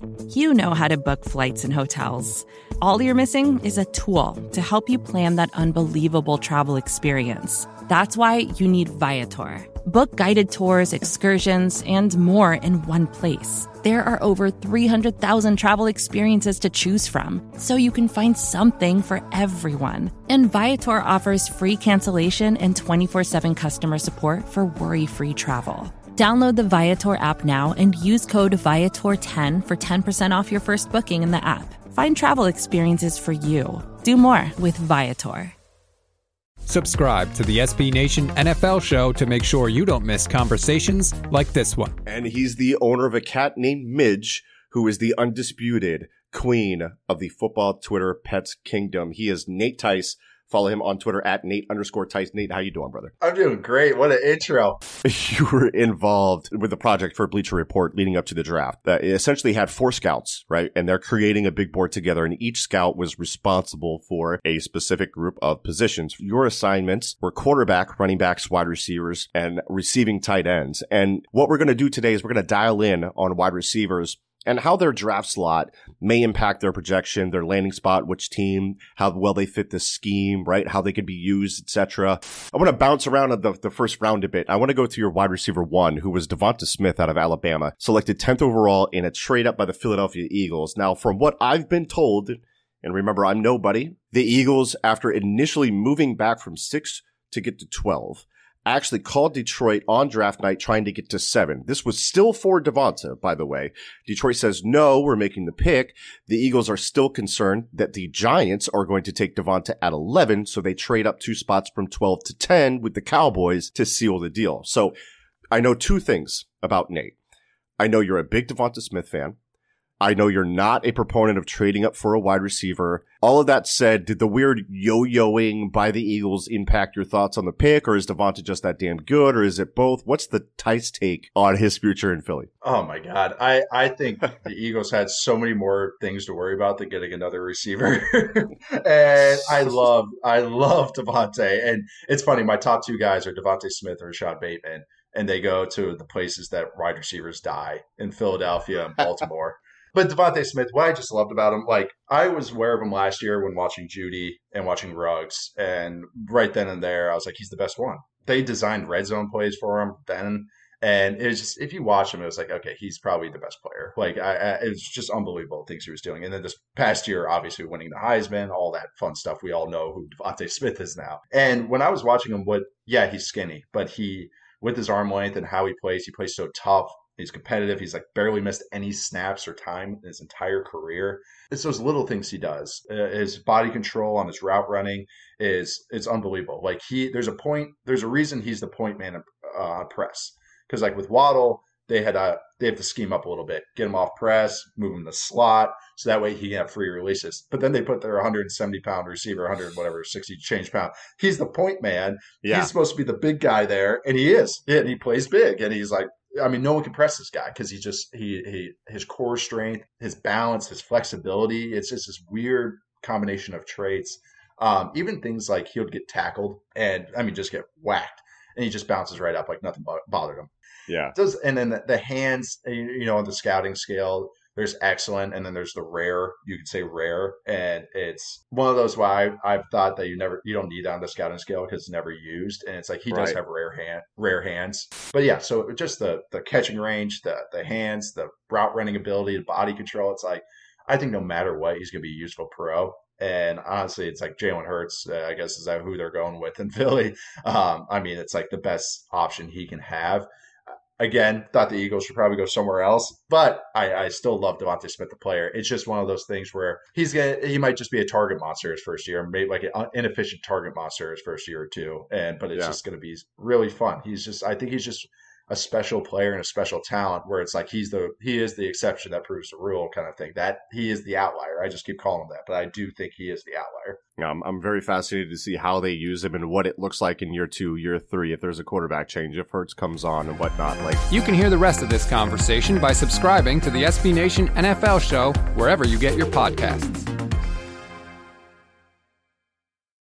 You know how to book flights and hotels. All you're missing is a tool to help you plan that unbelievable travel experience. That's why you need Viator. Book guided tours, excursions, and more in one place. There are over 300,000 travel experiences to choose from, so you can find something for everyone. And Viator offers free cancellation and 24/7 customer support for worry-free travel. Download the Viator app now and use code Viator10 for 10% off your first booking in the app. Find travel experiences for you. Do more with Viator. Subscribe to the SB Nation NFL show to make sure you don't miss conversations like this one. And he's the owner of a cat named Midge, who is the undisputed queen of the football Twitter pets kingdom. He is Nate Tice. Follow him on Twitter at Nate_Tice. Nate, how you doing, brother? I'm doing great. What an intro. You were involved with the project for Bleacher Report leading up to the draft. That essentially had 4 scouts, right? And they're creating a big board together, and each scout was responsible for a specific group of positions. Your assignments were quarterback, running backs, wide receivers, and receiving tight ends. And what we're going to do today is we're going to dial in on wide receivers and how their draft slot may impact their projection, their landing spot, which team, how well they fit the scheme, right? How they could be used, etc. I want to bounce around at the first round a bit. I want to go to your wide receiver 1, who was Devonta Smith out of Alabama, selected 10th overall in a trade up by the Philadelphia Eagles. Now, from what I've been told, and remember, I'm nobody, the Eagles, after initially moving back from 6 to get to 12, actually called Detroit on draft night trying to get to 7. This was still for Devonta, by the way. Detroit says, no, we're making the pick. The Eagles are still concerned that the Giants are going to take Devonta at 11, so they trade up 2 spots from 12 to 10 with the Cowboys to seal the deal. So I know 2 things about Nate. I know you're a big Devonta Smith fan. I know you're not a proponent of trading up for a wide receiver. All of that said, did the weird yo-yoing by the Eagles impact your thoughts on the pick, or is Devonta just that damn good, or is it both? What's the Tice take on his future in Philly? Oh, my God. I think the Eagles had so many more things to worry about than getting another receiver. And I love Devonta. And it's funny, my top 2 guys are Devonta Smith or Rashad Bateman, and they go to the places that wide receivers die in Philadelphia and Baltimore. But Devonta Smith, what I just loved about him, like, I was aware of him last year when watching Judy and watching Ruggs. And right then and there, I was like, he's the best one. They designed red zone plays for him then. And it was just, if you watch him, it was like, okay, he's probably the best player. Like, it was just unbelievable the things he was doing. And then this past year, obviously winning the Heisman, all that fun stuff. We all know who Devonta Smith is now. And when I was watching him, he's skinny, but with his arm length and how he plays so tough. He's competitive. He's like barely missed any snaps or time in his entire career. It's those little things he does. His body control on his route running it's unbelievable. Like there's a reason he's the point man on press. Because like with Waddle, they have to scheme up a little bit, get him off press, move him to slot, so that way he can have free releases. But then they put their 170-pound receiver, 60 change pound. He's the point man. Yeah. He's supposed to be the big guy there, and he is. Yeah, and he plays big, and he's like, I mean, no one can press this guy because his core strength, his balance, his flexibility. It's just this weird combination of traits. Even things like he would get tackled and just get whacked, and he just bounces right up like nothing bothered him. Yeah. And then the hands, on the scouting scale, there's excellent, and then there's the rare. You could say rare, and it's one of those why I've thought that you don't need that on the scouting scale because it's never used, and it's like he does have rare hands. But yeah, so just the catching range, the hands, the route running ability, the body control. It's like I think no matter what, he's going to be a useful pro. And honestly, it's like Jalen Hurts, I guess, is that who they're going with in Philly. It's like the best option he can have. Again, thought the Eagles should probably go somewhere else, but I still love Devonta Smith, the player. It's just one of those things where he might just be a target monster his first year, maybe like an inefficient target monster his first year or two, but it's just going to be really fun. I think he's just a special player and a special talent where it's like he is the exception that proves the rule kind of thing. That he is the outlier. I just keep calling him that, but I do think he is the outlier. I'm very fascinated to see how they use him and what it looks like in year 2, year 3, if there's a quarterback change, if Hurts comes on and whatnot. You can hear the rest of this conversation by subscribing to the SB Nation NFL show wherever you get your podcasts.